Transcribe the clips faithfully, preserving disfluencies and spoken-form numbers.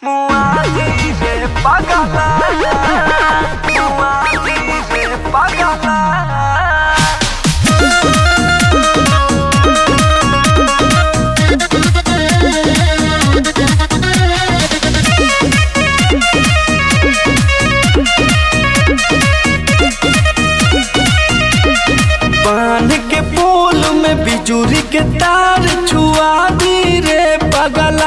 Muati de pagala, muati de pagala. बांध के पोल में बिजुरी के तार छुआ दी रे पगला।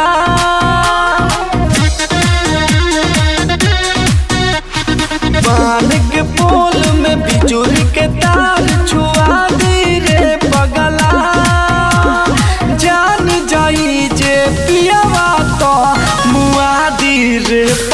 बांध के पोल में बिजुरी के तार छुआ दी रे पगला। जान जाई जे पियावा तो मुआ दी रे